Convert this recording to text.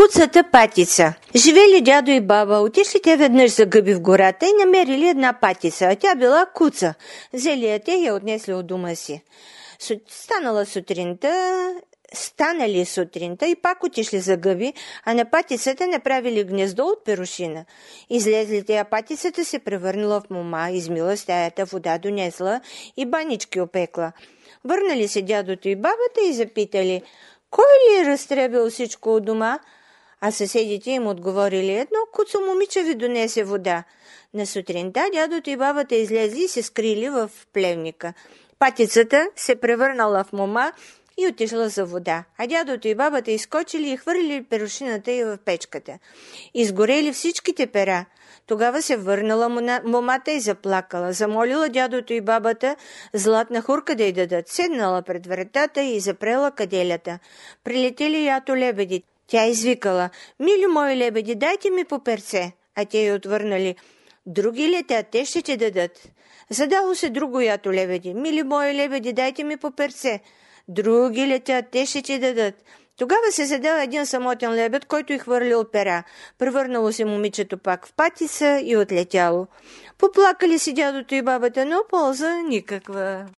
Куцата патица. Живели дядо и баба, отишли те веднъж за гъби в гората и намерили една патица, а тя била куца. Взели я те и я отнесли от дома си. Станали сутринта и пак отишли за гъби, а на патицата направили гнездо от перушина. Излезли тея, патицата се превърнала в мома, измила стаята, вода донесла и банички опекла. Върнали се дядото и бабата и запитали: кой ли е разтребил всичко от дома? А съседите им отговорили: едно куцо момиче ви донесе вода. На сутринта дядото и бабата излезли и се скрили в плевника. Патицата се превърнала в мома и отишла за вода, а дядото и бабата изскочили и хвърлили перушината й в печката. Изгорели всичките пера. Тогава се върнала момата и заплакала. Замолила дядото и бабата златна хурка да й дадат. Седнала пред вратата и запрела каделята. Прилетели ято лебеди. Тя извикала: мили мои лебеди, дайте ми по перце. А те й отвърнали: други летят, те ще ти дадат. Задало се друго ято лебеди: мили мои лебеди, дайте ми по перце. Други летят, те ще ти дадат. Тогава се задал един самотен лебед, който й хвърлил пера. Превърнало се момичето пак в патица и отлетяло. Поплакали си дядото и бабата, но полза никаква.